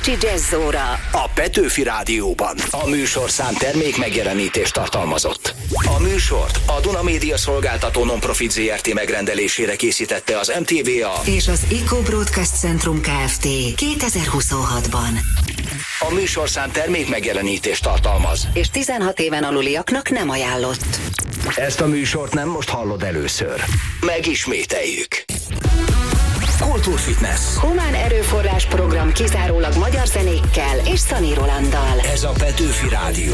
Pécsi Jazz-óra a Petőfi Rádióban. A műsorszám termék megjelenítést tartalmazott. A műsort a Duna Média Szolgáltató Non-Profit Zrt. Megrendelésére készítette az MTVA és az Eco Broadcast Centrum Kft. 2026-ban. A műsorszám termék megjelenítést tartalmaz, és 16 éven aluliaknak nem ajánlott. Ezt a műsort nem most hallod először. Megismételjük. Kultúrfitness. Humán erőforrás program kizárólag magyar zenékkel és Szani Rolanddal. Ez a Petőfi Rádió.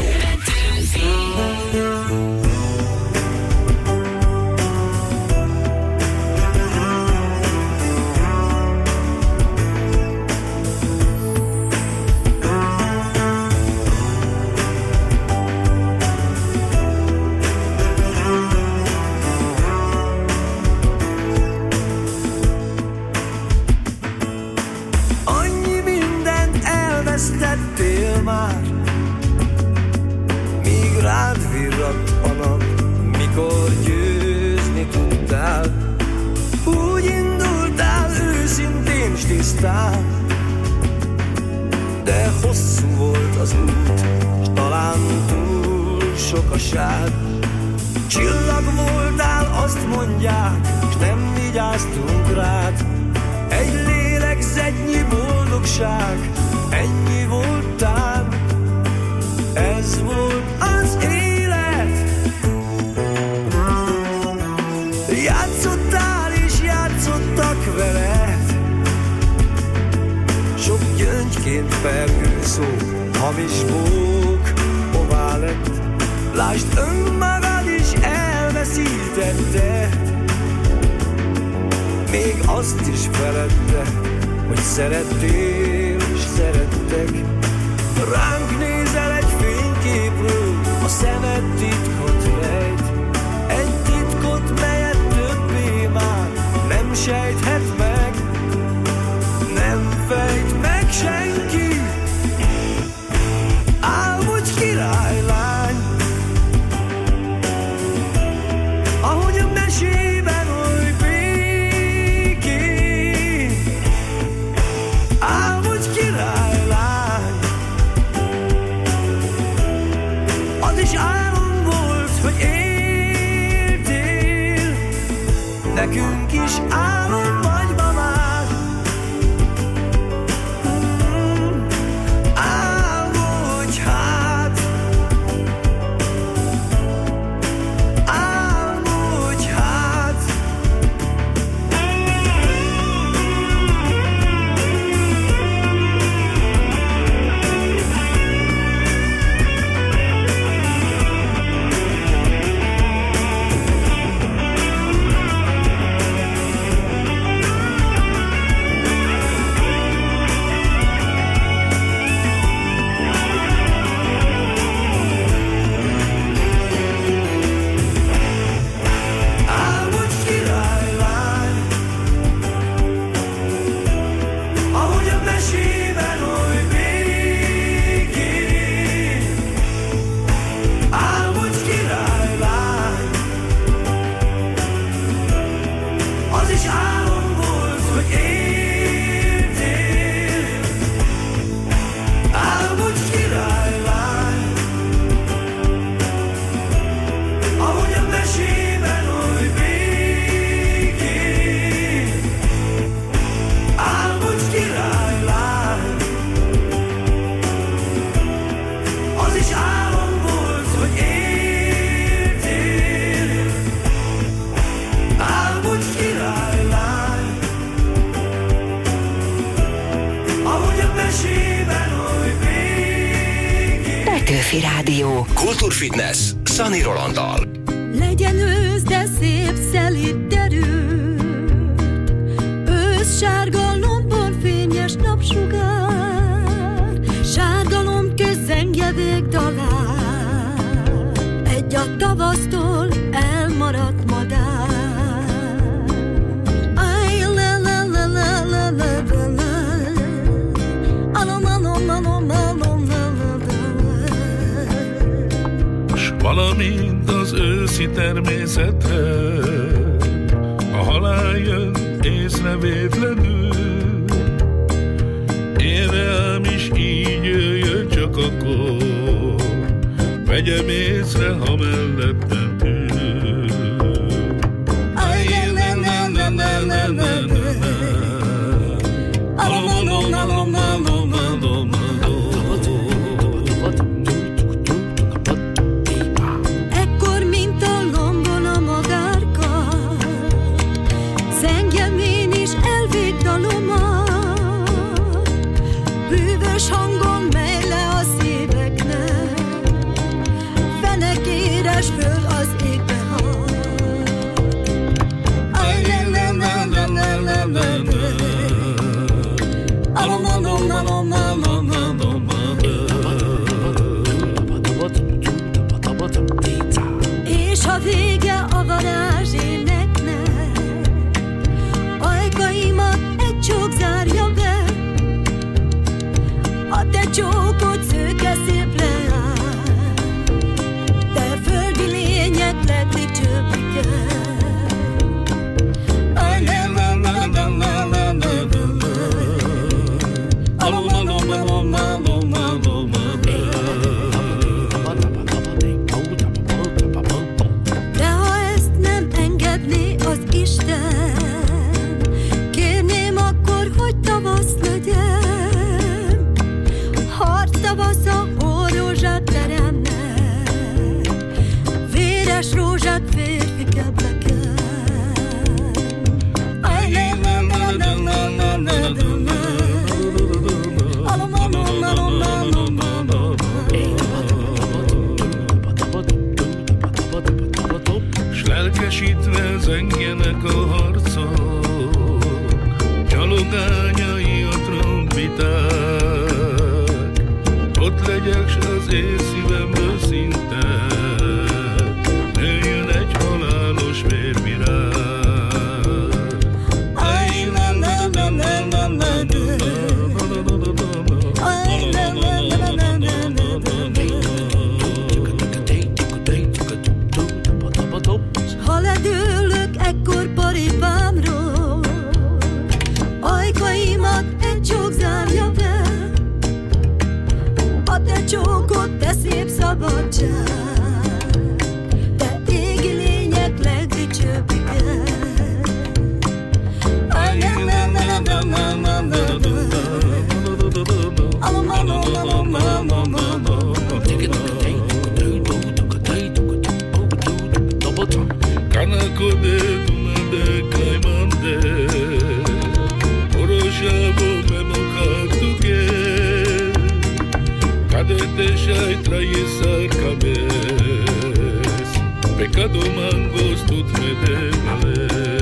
Tettél már, míg rád virradt a nap, mikor győzni tudtál. Úgy indultál őszintén s tisztán, de hosszú volt az út, s talán túl sokaság. Csillag voltál, azt mondják, s nem vigyáztunk rád. Egy lélegzetnyi boldogság, ennyi voltál, ez volt az élet. Játszottál és játszottak veled, sok gyöngyként pergő szó, hamis bók, hová lett. Lásd, önmagad is elveszítette, még azt is feledte, hogy szerettél és szerettek. Ránk nézel egy fényképről, a szemed titkot rejt. Egy titkot, melyet többé már nem sejthet meg, nem fejt meg senki. Álmodj, királylány, ahogy a mesében oly békén. Álmodj, királylány, az is álom volt, hogy éltél. Nekünk is álom vagy ma már. Álmodj hát, álmodj hát. Álmodj, királylány, ahogy a mesében oly békén. Álmodj, királylány, az is álom volt, hogy éltél. Álmodj, királylány, ahogy a mesében oly békén. Álmodj, királylány, az is álom volt, hogy éltél. Álmodj, királylány, ahogy a mesében oly békén. Petőfi Rádió. Kultúrfitness Szani Rolanddal. Legyen ősz, de szép, szelíd, derült, ősz sárga lombon fényes napsugár, sárga lomb közengje végdalár, egy a tavasztól elmaradt madár. Aj, la la la la la la la la, alom, alom, alom, alom, la la la. S valamint az őszi természetre a halál jön észrevétlenül. Én rám is vagyok, akkor vegyem észre, ha mellettem ül. Ekkor, mint a lombon a madárka, zengjem én is elvégdalomat, bűvös hangon megy le a szíveknek, fenekéres föl az égbe hat. És ha vége a varázséneknek, ajkaimat egy csók zárja be, a te csókod szőke szép leáll, te földi lények legdicsőbbike. De ha ezt nem engedné az Isten, kérném akkor, hogy tavasz legyen, harc tavasza, hórózsát teremnek, véres rózsát férfi kebleken. S lelkesítve zengjenek a harcok, csalogányai a trombiták, ott legyek, s az én szívemből szinte nőjön egy halálos vérvirág. Ha ledőlök ekkor paripámról, ajkaimat egy csók zárja be, a te csókod, te szép szabadság, te égi lények legdicsőbbike. Kanakode, Dunade, Kaimande, Orosabo, Memokatuke, Cadete, Shaitra, Yesar, Cabes, Pecado, Mangos, Tut, Medegale.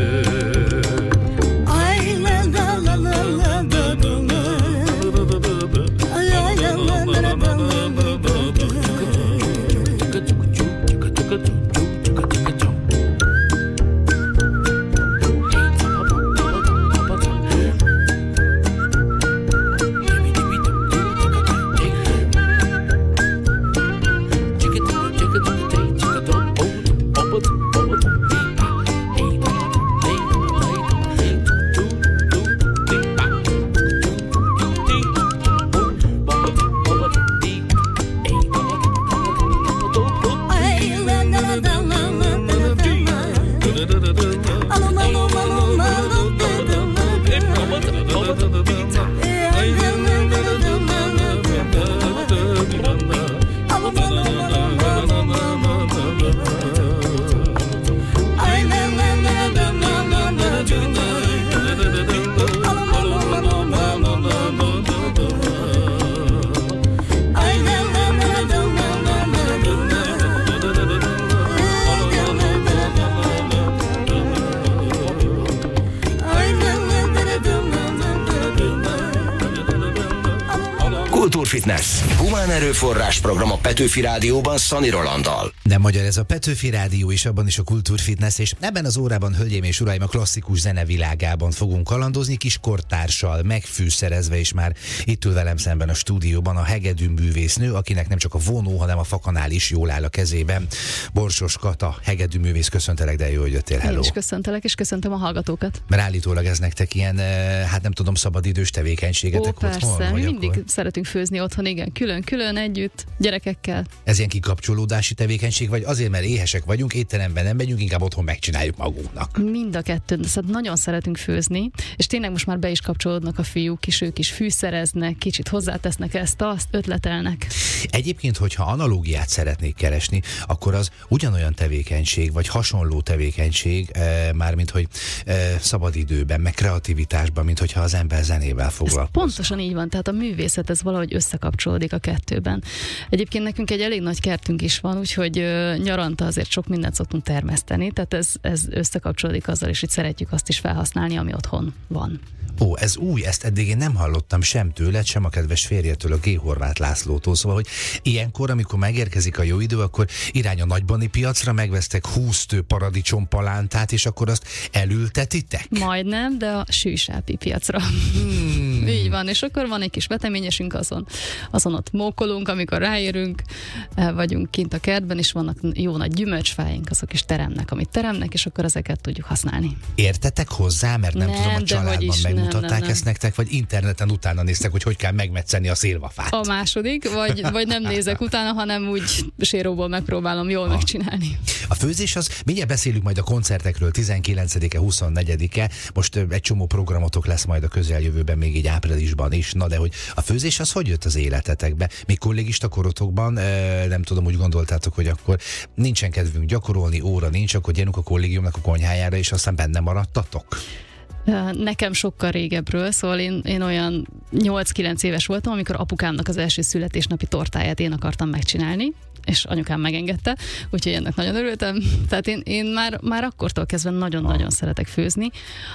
Kultúrfitness. Humán erőforrás program a Petőfi Rádióban Szani Rolanddal. De magyar ez a Petőfi Rádió is, abban is a Kultúrfitness, és ebben az órában, hölgyeim és uraim, a klasszikus zene világában fogunk kalandozni, kis kortárssal, megfűszerezve, és már itt ül velem szemben a stúdióban a hegedű művésznő, akinek nem csak a vonó, hanem a fakanál is jól áll a kezében. Borsos Kata, hegedű művész, köszöntelek, de jó, hogy jöttél, hello. Én is köszöntelek, és köszöntöm a hallgatókat. Mert állítólag ez nektek ilyen, hát nem tudom, szabadidős tevékenységetek persze, otthon? mi mindig szeretünk főzni otthon, igen, külön külön együtt, gyerekekkel. Ez ilyen kikapcsolódási tevékenység, vagy azért, mert éhesek vagyunk, étteremben nem megyünk, inkább otthon megcsináljuk magunknak? Mind a kettőn, szóval nagyon szeretünk főzni, és tényleg most már be is kapcsolódnak a fiúk is, ők is fűszereznek, kicsit hozzátesznek ezt-azt, ötletelnek. Egyébként, hogyha analógiát szeretnék keresni, akkor az ugyanolyan tevékenység, vagy hasonló tevékenység, mármint hogy szabadidőben, meg kreativitásban, mint hogyha az ember zenével foglalkozik. Pontosan így van, tehát a művészet ez valahogy összekapcsolódik a kettőben. Egyébként nekünk egy elég nagy kertünk is van, úgyhogy nyaranta azért sok mindent szoktunk termeszteni, tehát ez összekapcsolódik azzal is, hogy szeretjük azt is felhasználni, ami otthon van. Ó, ez új, ezt eddig én nem hallottam sem tőled, sem a kedves férjetől, a G. Horváth Lászlótól. Szóval, hogy ilyenkor, amikor megérkezik a jó idő, akkor irány a nagybani piacra, megvesztek 20 paradicsompalántát, és akkor azt elültetitek? Majdnem, de a sűsápi piacra. Így van, és akkor van egy kis veteményesünk, azon ott mókolunk, amikor ráérünk, vagyunk kint a kertben, és vannak jó nagy gyümölcsfáink, azok is teremnek, amit teremnek, és akkor ezeket tudjuk használni. Értetek hozzá, mert nem tudom, a családban megmutatták ezt nektek, vagy interneten utána néztek, hogy kell megmetszeni a szilvafát? A második, vagy nem nézek utána, hanem úgy séróból megpróbálom jól megcsinálni. A főzés az, mindjárt beszélünk majd a koncertekről, 19-e, 24-e, most egy csomó programotok lesz majd a közeljövőben, még így áprilisban is, na de hogy a főzés az hogy jött az életetekbe? Még kollégista korotokban, nem tudom, úgy gondoltátok, hogy akkor nincsen kedvünk gyakorolni, óra nincs, akkor gyerünk a kollégiumnak a konyhájára, és aztán benne maradtatok? Nekem sokkal régebről, szóval én olyan 8-9 éves voltam, amikor apukámnak az első születésnapi tortáját én akartam megcsinálni, és anyukám megengedte, úgyhogy ennek nagyon örültem. Tehát én már akkortól kezdve nagyon-nagyon szeretek főzni.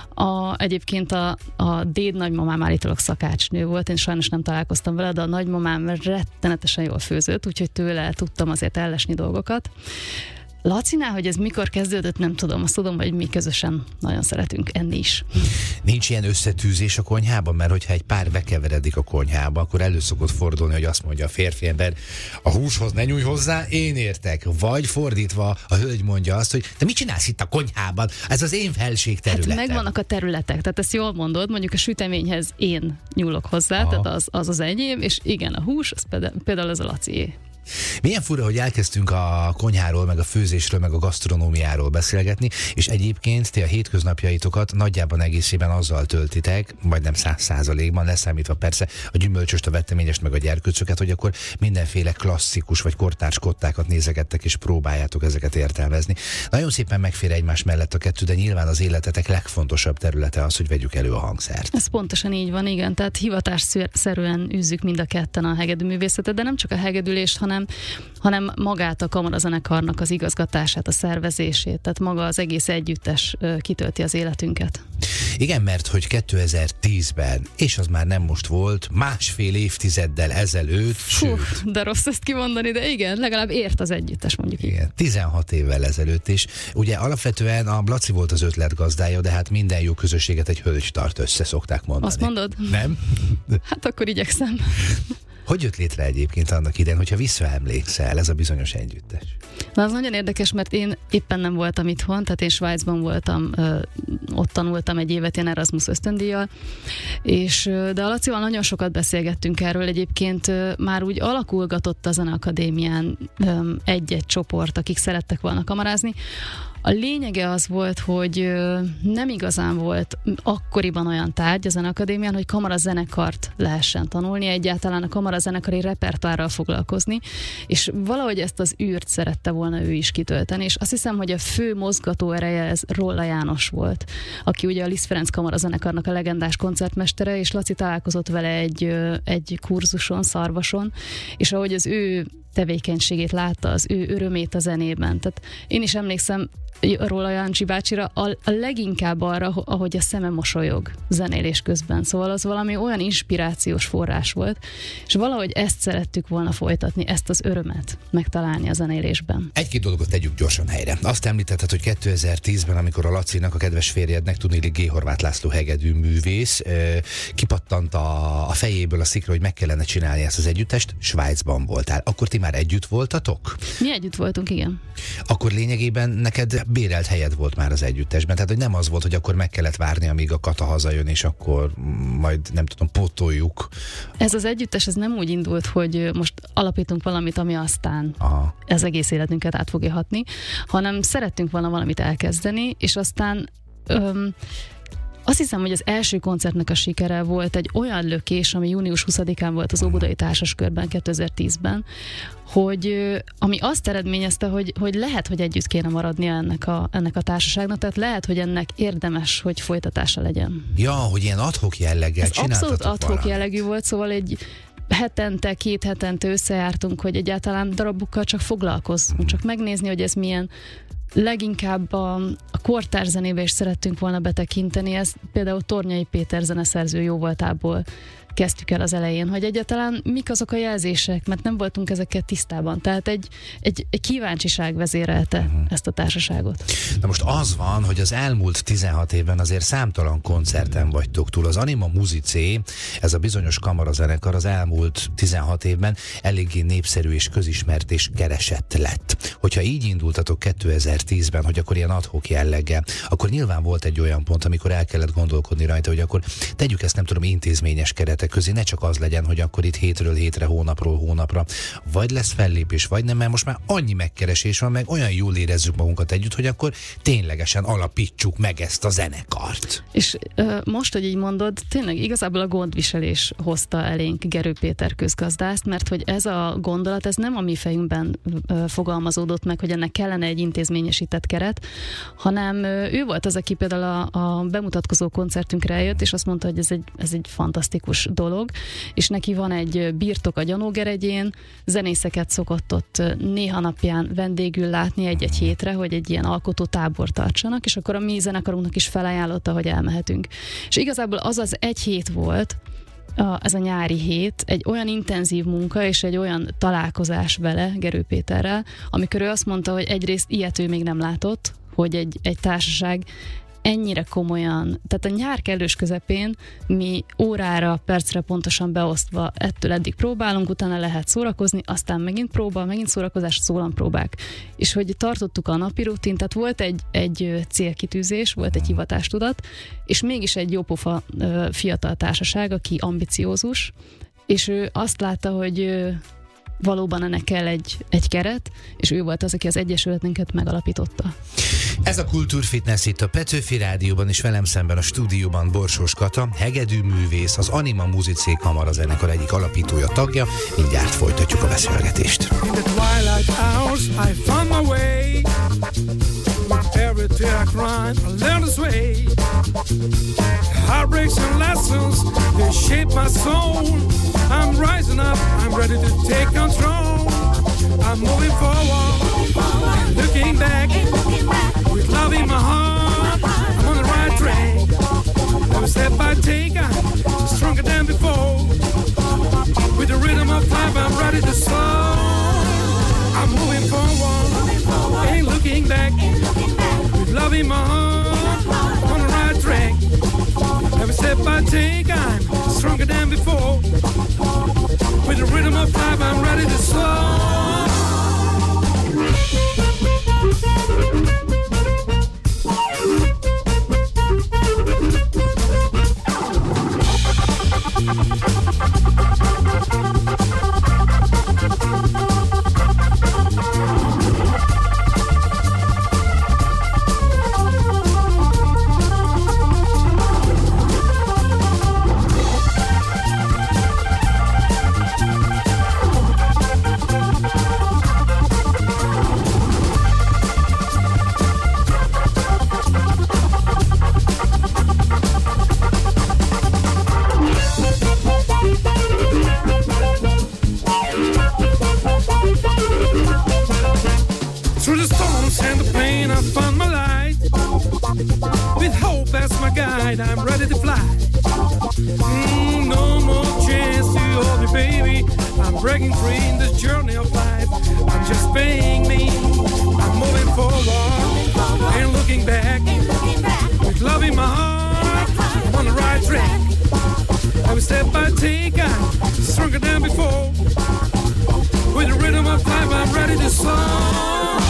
Egyébként a déd nagymamám állítólag szakácsnő volt, én sajnos nem találkoztam vele, de a nagymamám rettenetesen jól főzött, úgyhogy tőle tudtam azért ellesni dolgokat. Lacinál, hogy ez mikor kezdődött, nem tudom. Azt tudom, hogy mi közösen nagyon szeretünk enni is. Nincs ilyen összetűzés a konyhában, mert hogyha egy pár bekeveredik a konyhába, akkor elő szokott fordulni, hogy azt mondja a férfi ember, a húshoz ne nyújj hozzá, én értek. Vagy fordítva, a hölgy mondja azt, hogy te mit csinálsz itt a konyhában? Ez az én felség területem. Hát megvannak a területek, tehát ezt jól mondod, mondjuk a süteményhez én nyúlok hozzá, tehát az enyém, és igen, a hús, az például az a Lacié. Milyen fura, hogy elkezdtünk a konyháról, meg a főzésről, meg a gasztronómiáról beszélgetni, és egyébként ti a hétköznapjaitokat nagyjában egészében azzal töltitek, majdnem 100%-ban, leszámítva persze a gyümölcsöst, a veteményest, meg a gyerkőcöket, hogy akkor mindenféle klasszikus vagy kortárs kottákat nézegettek, és próbáljátok ezeket értelmezni. Nagyon szépen megfér egymás mellett a kettő, de nyilván az életetek legfontosabb területe az, hogy vegyük elő a hangszert. Ez pontosan így van, igen, tehát hivatásszerűen űzzük mind a ketten a hegedűművészetet, de nem csak a hegedülést, hanem magát a kamarazenekarnak az igazgatását, a szervezését, tehát maga az egész együttes kitölti az életünket. Igen, mert hogy 2010-ben, és az már nem most volt, másfél évtizeddel ezelőtt, sőt... De rossz ezt kimondani, de igen, legalább ért az együttes, mondjuk így. Igen, 16 évvel ezelőtt, és ugye alapvetően a Laci volt az ötletgazdája, de hát minden jó közösséget egy hölgy tart össze, szokták mondani. Azt mondod? Nem? Hát akkor igyekszem. Hogy jött létre egyébként annak idején, hogyha visszaemlékszel, ez a bizonyos együttes? Na, az nagyon érdekes, mert én éppen nem voltam itthon, tehát én Svájcban voltam, ott tanultam egy évet ilyen Erasmus ösztöndíjjal, de a Lacival nagyon sokat beszélgettünk erről, egyébként már úgy alakulgatott a Zeneakadémián egy-egy csoport, akik szerettek volna kamarázni. A lényege az volt, hogy nem igazán volt akkoriban olyan tárgy a Zeneakadémián, hogy kamarazenekart lehessen tanulni, egyáltalán a kamarazenekari repertoárral foglalkozni, és valahogy ezt az űrt szerette volna ő is kitölteni, és azt hiszem, hogy a fő mozgató ereje ez Rolla János volt, aki ugye a Liszt Ferenc kamarazenekarnak a legendás koncertmestere, és Laci találkozott vele egy kurzuson, Szarvason, és ahogy az ő tevékenységét látta, az ő örömét a zenében. Tehát én is emlékszem Róla Jancsi bácsira a leginkább arra, ahogy a szeme mosolyog zenélés közben. Szóval az valami olyan inspirációs forrás volt, és valahogy ezt szerettük volna folytatni, ezt az örömet megtalálni a zenélésben. Egy-két dolgot tegyük gyorsan helyre. Azt említetted, hogy 2010-ben, amikor a Lacinak, a kedves férjednek, tudnélik G. Horváth László hegedű művész, kipattant a fejéből a szikra, hogy meg kellene csinálni ezt az együttest, Svájcban voltál. Akkor ti már együtt voltatok? Mi együtt voltunk, igen. Akkor lényegében neked bérelt helyed volt már az együttesben, tehát hogy nem az volt, hogy akkor meg kellett várni, amíg a Kata hazajön, és akkor majd nem tudom, pótoljuk. Ez az együttes, ez nem úgy indult, hogy most alapítunk valamit, ami aztán ez egész életünket át fogja hatni, hanem szerettünk volna valamit elkezdeni, és aztán azt hiszem, hogy az első koncertnek a sikere volt egy olyan lökés, ami június 20-án volt az Óbudai Társaskörben 2010-ben, hogy ami azt eredményezte, hogy lehet, hogy együtt kéne maradnia ennek a társaságnak, tehát lehet, hogy ennek érdemes, hogy folytatása legyen. Ja, hogy ilyen ad-hoc jelleggel csináltatok abszolút ad-hoc jellegű volt, szóval egy hetente, 2 hetente összejártunk, hogy egyáltalán darabokkal csak foglalkozzunk, csak megnézni, hogy ez milyen. Leginkább a kortárs zenébe is szerettünk volna betekinteni, ez például Tornyai Péter zeneszerző jóvoltából kezdtük el az elején, hogy egyáltalán mik azok a jelzések, mert nem voltunk ezekkel tisztában. Tehát egy kíváncsiság vezérelte ezt a társaságot. Na most az van, hogy az elmúlt 16 évben azért számtalan koncerten vagytok túl. Az Anima Musicé, ez a bizonyos kamarazenekar az elmúlt 16 évben eléggé népszerű és közismert és keresett lett. Hogyha így indultatok 2010-ben, hogy akkor ilyen ad-hoc jelleggel, akkor nyilván volt egy olyan pont, amikor el kellett gondolkodni rajta, hogy akkor tegyük ezt, nem tudom, intézményes keretek közé, ne csak az legyen, hogy akkor itt hétről hétre, hónapról hónapra, vagy lesz fellépés, vagy nem, mert most már annyi megkeresés van, meg olyan jól érezzük magunkat együtt, hogy akkor ténylegesen alapítsuk meg ezt a zenekart. És most, hogy így mondod, tényleg igazából a gondviselés hozta elénk Gerő Péter közgazdászt, mert hogy ez a gondolat, ez nem a mi fejünkben fogalmazódott meg, hogy ennek kellene egy intézményesített keret, hanem ő volt az, aki például a bemutatkozó koncertünkre eljött, és azt mondta, hogy ez egy fantasztikus dolog, és neki van egy birtok a Gyanógeregyén, zenészeket szokott ott néha napján vendégül látni egy-egy hétre, hogy egy ilyen alkotó tábor tartsanak, és akkor a mi zenekarunknak is felajánlotta, hogy elmehetünk. És igazából az egy hét volt, ez a nyári hét, egy olyan intenzív munka és egy olyan találkozás vele, Gerő Péterrel, amikor ő azt mondta, hogy egyrészt ilyet ő még nem látott, hogy egy társaság ennyire komolyan, tehát a nyár kellős közepén mi órára, percre pontosan beosztva ettől eddig próbálunk, utána lehet szórakozni, aztán megint próba, megint szórakozás, szólampróbák. És hogy tartottuk a napi rutin, tehát volt egy célkitűzés, volt egy hivatástudat, és mégis egy jópofa fiatal társaság, aki ambiciózus, és ő azt látta, hogy valóban ennek kell egy keret, és ő volt az, aki az egyesületünket megalapította. Ez a Kultúrfitness itt a Petőfi Rádióban, és velem szemben a stúdióban Borsós Kata, hegedű művész, az Anima Musicé kamarazenekar egyik alapítója, tagja. Mindjárt folytatjuk a beszélgetést. In the twilight hours I found my way. Every tear I cried, I learned to sway. Heartbreaks and lessons, they shape my soul. I'm rising up, I'm ready to take control. I'm moving forward, looking back, with love in my heart. I'm on the right track. Every step I take, I'm stronger than before. With the rhythm of life, I'm ready to soar. I'm moving forward, ain't looking back. With love in my heart, I'm on the right track. Every step I take, I'm stronger than before. With the rhythm of life, I'm ready to soar. I'm ready to fly. No more chance to hold me, baby. I'm breaking free in this journey of life. I'm just being me. I'm moving forward, ain't looking back. With love in my heart, I'm on the right track. Every step I take, I'm stronger than before. With the rhythm of song.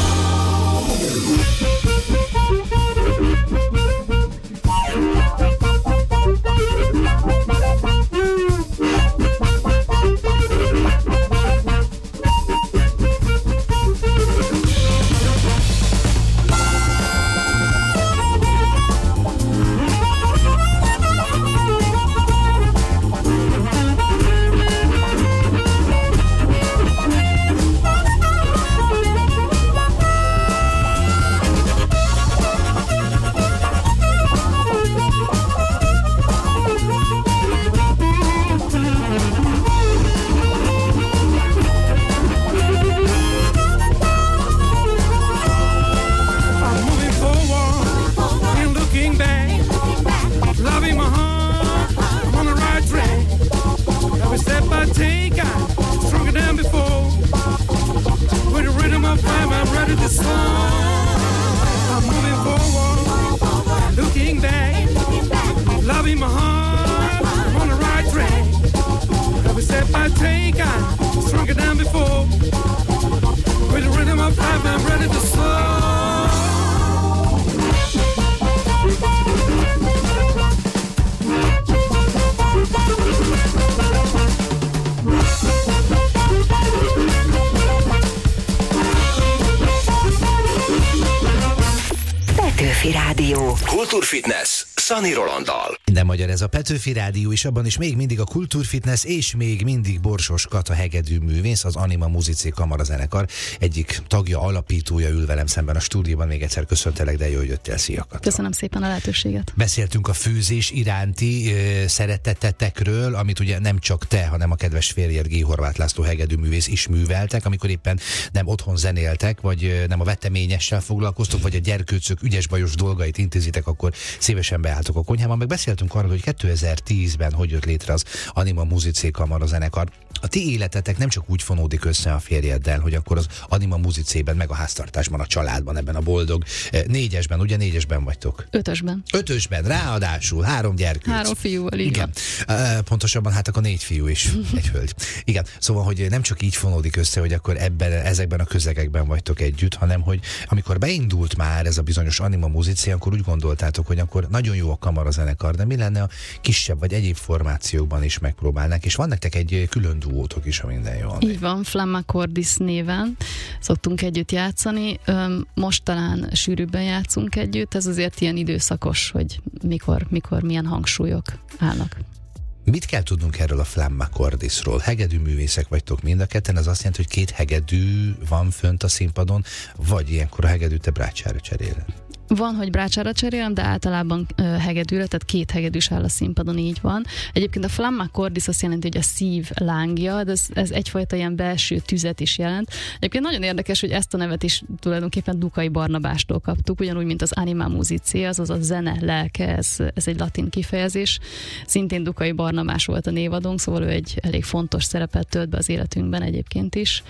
Kultúrfitness Szani Rolanddal. Minden magyar, ez a Petőfi Rádió, és abban is még mindig a Kultúrfitness, és még mindig Borsos Kata hegedű művész, az Anima Musicé kamarazenekar egyik tagja, alapítója ül velem szemben a stúdióban. Még egyszer köszöntelek, de jó, hogy jöttél. Szia, Kata. Köszönöm szépen a lehetőséget. Beszéltünk a főzés iránti szeretetetekről, amit ugye nem csak te, hanem a kedves férjed G. Horváth László hegedű művész is műveltek, amikor éppen nem otthon zenéltek, vagy nem a veteményessel foglalkoztok, vagy a gyerkőcök ügyes-bajos dolgait intézitek, akkor szívesen beálltok a konyhában. Meg beszéltünk arról, hogy 2010-ben hogy jött létre az Anima Musicé kamarazenekar. A ti életetek nem csak úgy fonódik össze a férjeddel, hogy akkor az Anima Musicében, meg a háztartásban, a családban, ebben a boldog négyesben, ugye négyesben vagytok? Ötösben, ráadásul 3 gyerkőc. 3 fiúval, így igen. Pontosabban hát akkor 4 fiú és egy hölgy. Igen, szóval, hogy nem csak így fonódik össze, hogy akkor ezekben a közegekben vagytok együtt, hanem, hogy amikor beindult már ez a bizonyos Anima Musicé, akkor úgy gondoltátok, hogy akkor nagyon jó a kamarazenekar, de mi lenne a kisebb vagy egyéb formációkban is megpróbálnák, és van nektek egy külön duótok is, ha minden jól megy. Így van, Flamma Cordis néven szoktunk együtt játszani. Most talán sűrűbben játszunk együtt, ez azért ilyen időszakos, hogy mikor milyen hangsúlyok állnak. Mit kell tudnunk erről a Flamma Cordisról? Hegedű művészek vagytok mind a ketten, ez azt jelenti, hogy 2 hegedű van fönt a színpadon, vagy ilyenkor a hegedűt te brácsára cseréled? Van, hogy brácsára cserélem, de általában hegedűre, tehát 2 hegedűs áll a színpadon, így van. Egyébként a Flamma Cordis azt jelenti, hogy a szív lángja, de ez egyfajta ilyen belső tüzet is jelent. Egyébként nagyon érdekes, hogy ezt a nevet is tulajdonképpen Dukai Barnabástól kaptuk, ugyanúgy, mint az Anima Musicé, azaz a zene lelke, ez egy latin kifejezés. Szintén Dukai Barnabás volt a névadónk, szóval ő egy elég fontos szerepet tölt be az életünkben egyébként is.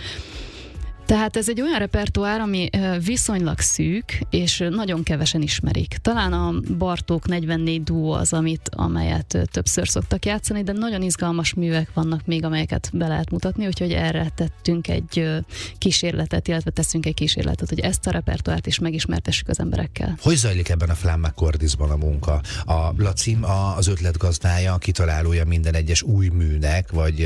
Tehát ez egy olyan repertoár, ami viszonylag szűk, és nagyon kevesen ismerik. Talán a Bartók 44 duó az, amelyet többször szoktak játszani, de nagyon izgalmas művek vannak még, amelyeket be lehet mutatni, úgyhogy erre tettünk egy kísérletet, illetve teszünk egy kísérletet, hogy ezt a repertoárt is megismertessük az emberekkel. Hogy zajlik ebben a Flamma Cordisban a munka? A Laci az ötletgazdája, kitalálója minden egyes új műnek, vagy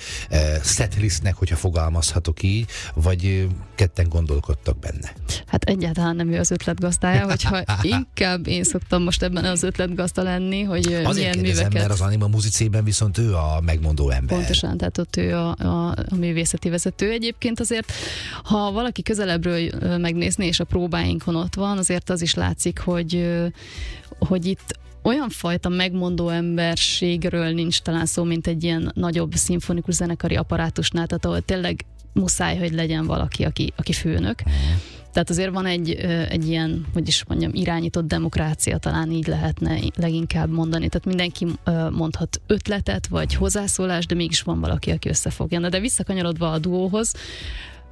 setlistnek, hogyha fogalmazhatok így, vagy ketten gondolkodtak benne? Hát egyáltalán nem ő az ötletgazdája, hogyha inkább én szoktam most ebben az ötletgazda lenni, hogy azért milyen kérdezem, műveket... mert az Anima Musicében viszont ő a megmondó ember. Pontosan, tehát ott ő a művészeti vezető. Egyébként azért, ha valaki közelebbről megnézni, és a próbáinkon ott van, azért az is látszik, hogy itt olyan fajta megmondó emberségről nincs talán szó, mint egy ilyen nagyobb szimfonikus zenekari apparátusnál, tehát ahol tényleg muszáj, hogy legyen valaki, aki főnök. Tehát azért van egy ilyen, hogy is mondjam, irányított demokrácia, talán így lehetne leginkább mondani. Tehát mindenki mondhat ötletet, vagy hozzászólást, de mégis van valaki, aki összefogja. De visszakanyarodva a duóhoz,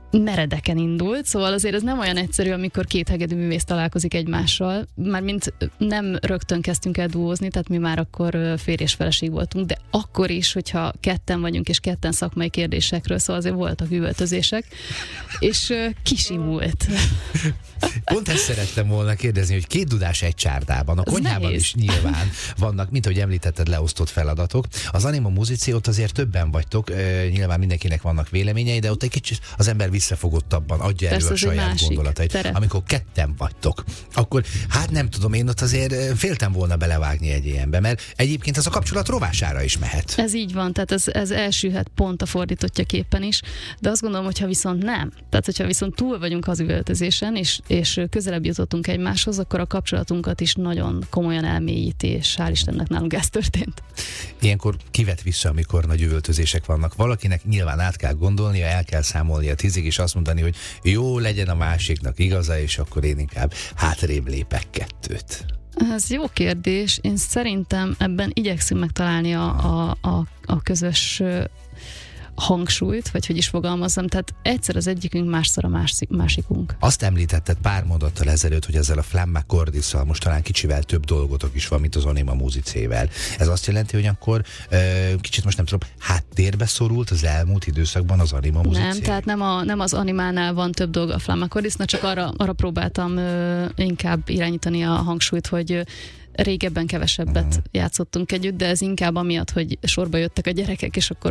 meredeken indult, szóval azért ez nem olyan egyszerű, amikor két hegedűművész találkozik egymással, mármint nem rögtön kezdtünk el duózni, tehát mi már akkor férj és feleség voltunk, de akkor is, hogyha ketten vagyunk, és ketten szakmai kérdésekről, szóval azért voltak üvöltözések, és kisimult. Pont ezt szerettem volna kérdezni, hogy két dudás egy csárdában, a konyhában is nyilván vannak, mint ahogy említetted, leosztott feladatok. Az Anima Musicae, ott azért többen vagytok, nyilván mindenkinek vannak véleményei, de ott egy kicsit az ember visszafogottabban adja elő a saját gondolatait. Amikor ketten vagytok, akkor hát nem tudom, én ott azért féltem volna belevágni egy ilyenbe, mert egyébként az a kapcsolat rovására is mehet. Ez így van, tehát ez elsülhet pont a fordítottjaképpen is, de azt gondolom, hogyha viszont nem, tehát hogyha viszont túl vagyunk az üvöltözésen, és közelebb jutottunk egymáshoz, akkor a kapcsolatunkat is nagyon komolyan elmélyíti, és hál' Istennek nálunk ez történt. Ilyenkor kivet vissza, amikor nagy üvöltözések vannak. Valakinek nyilván át kell gondolnia, el kell számolnia 10-ig, és azt mondani, hogy jó legyen a másiknak igaza, és akkor én inkább hátrébb lépek 2. Ez jó kérdés. Én szerintem ebben igyekszünk megtalálni a közös hangsúlyt, vagy hogy is fogalmazzam, tehát egyszer az egyikünk, másszor a másikunk. Azt említetted pár mondattal ezelőtt, hogy ezzel a Flamma Cordisszal most talán kicsivel több dolgotok is van, mint az Anima Musicae-vel. Ez azt jelenti, hogy akkor kicsit most nem tudom, háttérbe szorult az elmúlt időszakban az Anima Musicae? Nem, tehát nem az Animánál van több dolga a Flamma Cordisznak, csak arra próbáltam inkább irányítani a hangsúlyt, hogy régebben kevesebbet játszottunk együtt, de ez inkább amiatt, hogy sorba jöttek a gyerekek, és akkor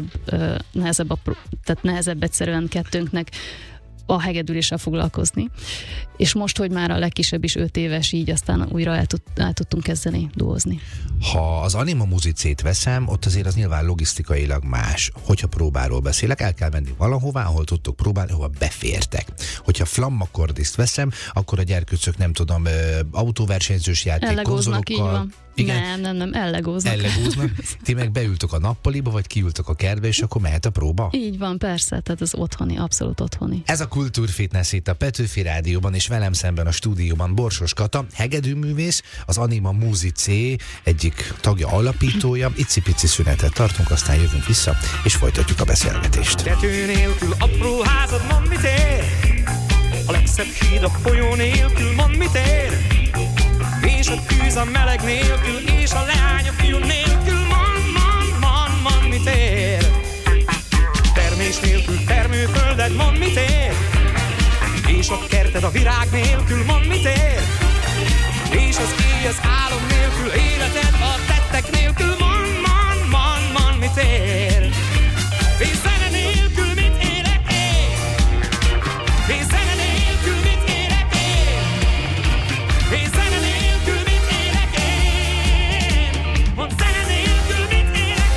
nehezebb egyszerűen kettőnknek a hegedüléssel foglalkozni. És most, hogy már a legkisebb is 5 éves, így aztán újra el tudtunk kezdeni duózni. Ha az Anima Musicae-t veszem, ott azért az nyilván logisztikailag más. Hogyha próbáról beszélek, el kell menni valahová, ahol tudtok próbálni, ahol befértek. Hogyha Flamma Cordiszt veszem, akkor a gyerkőcök, nem tudom, autóversenyzős játék, konzolokkal. Igen. Nem, ellegóznak. Ti meg beültök a nappaliba, vagy kiültök a kertbe, és akkor mehet a próba? Így van, persze, tehát az otthoni, abszolút otthoni. Ez a Kultúrfitness itt a Petőfi Rádióban, és velem szemben a stúdióban Borsos Kata, hegedűművész, az Anima Musicae egyik tagja, alapítója. Icipici szünetet tartunk, aztán jövünk vissza, és folytatjuk a beszélgetést. Tető nélkül apró házad, mond mit ér? A legszebb híd a folyó nélkül, mond mit ér? És a tűz a meleg nélkül, és a leány a fiú nélkül, mond mit ér? Termés nélkül termőfölded, mond mit ér? És a kerted a virág nélkül, mond mit ér? És az éj az álom nélkül, életed a tettek nélkül, mond mit ér? És zene nélkül mit élek én? És zene nélkül mit élek én? És zene nélkül mit élek én? Mond zene nélkül mit élek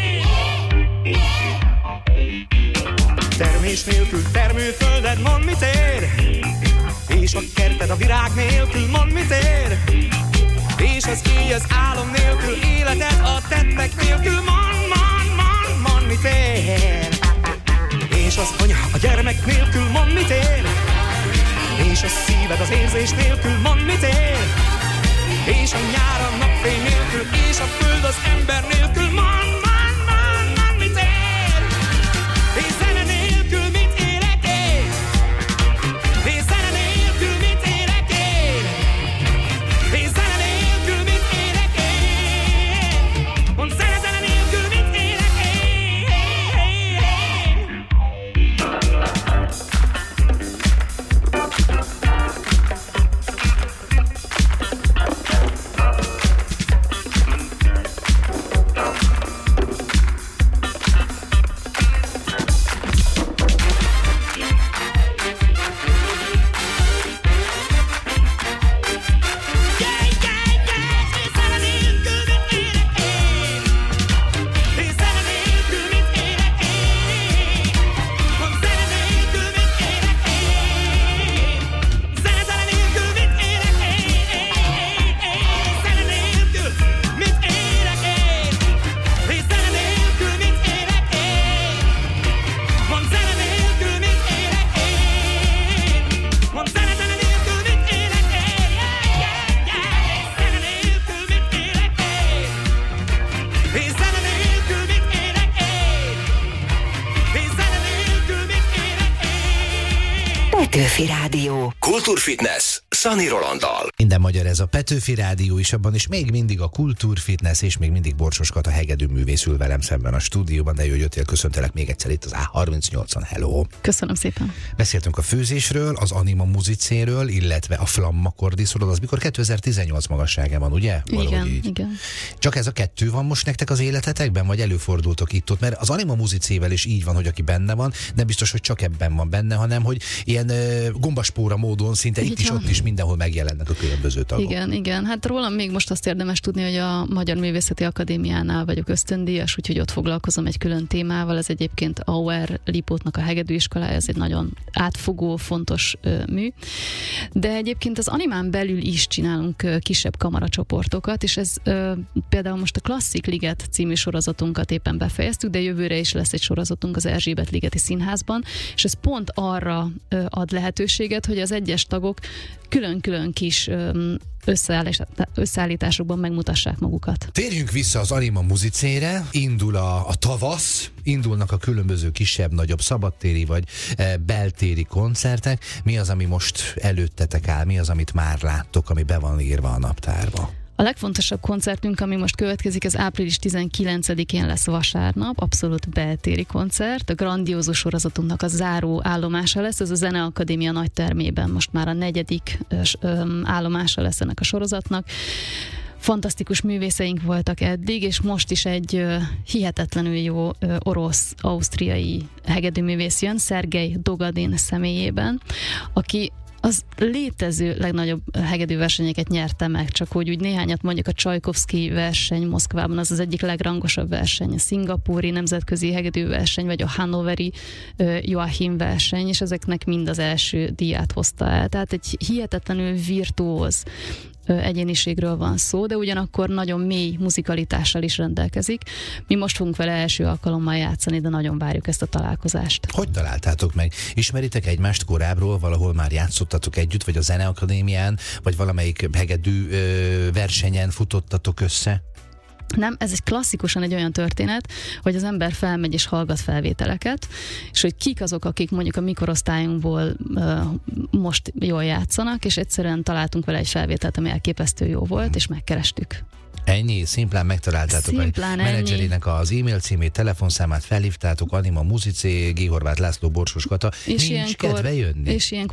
én? Termés nélkül termőfölded, mond mit ér? És a kerted a virág nélkül, mond mit ér? És az éj az álom nélkül, életed a tettek nélkül, mond mit ér? És az anya a gyermek nélkül, mond mit ér? És a szíved az érzés nélkül, mond mit ér? És a nyár a napfény nélkül, és a föld az ember nélkül, mond mit ér? És zene nélkül mit élek én? És zene nélkül mit élek én? És zene nélkül mit élek én? Mond zene nélkül mit élek én? Petőfi Rádió. Kultúrfitness Szani Rolanddal. Minden magyar ez a Petőfi Rádió is, abban is még mindig a kultúrfitness, és még mindig Borsos Kata hegedűművész ül velem szemben a stúdióban, de jó, hogy jöttél, köszöntelek még egyszer itt az A38-on. Hello! Köszönöm szépen. Beszéltünk a főzésről, az Anima muzicéről, illetve a Flamma Kordiszról, az mikor 2018 magasságában, ugye? Igen. Csak ez a kettő van most nektek az életetekben, vagy előfordultok itt-ott? Mert az Anima muzicével is így van, hogy aki benne van, nem biztos, hogy csak ebben van benne, hanem hogy ilyen gombaspóra módon szinte így itt is, van. ott is mindenhol megjelennek a különböző tagok. Igen. Hát rólam még most azt érdemes tudni, hogy a Magyar Művészeti Akadémiánál vagyok ösztöndíjas, úgyhogy ott foglalkozom egy külön témával. Ez egyébként Auer Lipótnak a hegedűiskolája, ez egy nagyon átfogó, fontos mű. De egyébként az Animán belül is csinálunk kisebb kamaracsoportokat, és ez például most a Klasszik Liget című sorozatunkat éppen befejeztük, de jövőre is lesz egy sorozatunk az Erzsébet Ligeti Színházban, és ez pont arra ad lehetőséget, hogy az egyes tagok külön-külön kis összeállításokban megmutassák magukat. Térjünk vissza az Anima muzicére, indul a tavasz, indulnak a különböző kisebb-nagyobb szabadtéri vagy beltéri koncertek. Mi az, ami most előttetek áll? Mi az, amit már láttok, ami be van írva a naptárba? A legfontosabb koncertünk, ami most következik, az április 19-én lesz vasárnap, abszolút beltéri koncert. A grandiózus sorozatunknak a záró állomása lesz, ez a Zeneakadémia nagytermében most már a 4. állomása lesz ennek a sorozatnak. Fantasztikus művészeink voltak eddig, és most is egy hihetetlenül jó orosz-ausztriai hegedűművész jön, Szergej Dogadin személyében, aki az létező legnagyobb hegedűversenyeket nyerte meg, csak hogy úgy néhányat mondjuk, a Csajkovszky verseny Moszkvában az egyik legrangosabb verseny, a szingapúri nemzetközi hegedűverseny, vagy a hannoveri Joachim verseny, és ezeknek mind az első díját hozta el. Tehát egy hihetetlenül virtuóz egyéniségről van szó, de ugyanakkor nagyon mély muzikalitással is rendelkezik. Mi most fogunk vele első alkalommal játszani, de nagyon várjuk ezt a találkozást. Hogy találtátok meg? Ismeritek egymást korábbról, valahol már játszottatok együtt, vagy a Zeneakadémián, vagy valamelyik hegedű versenyen futottatok össze? Nem, ez egy klasszikusan egy olyan történet, hogy az ember felmegy és hallgat felvételeket, és hogy kik azok, akik mondjuk a mi korosztályunkból most jól játszanak, és egyszerűen találtunk vele egy felvételt, ami elképesztő jó volt, és megkerestük. Ennyi? Szimplán megtaláltátok a menedzserének az e-mail címét, telefonszámát, felhívtátok, Anima Muzicé, G. Horváth László, Borsos Kata. És nincs kedve jönni?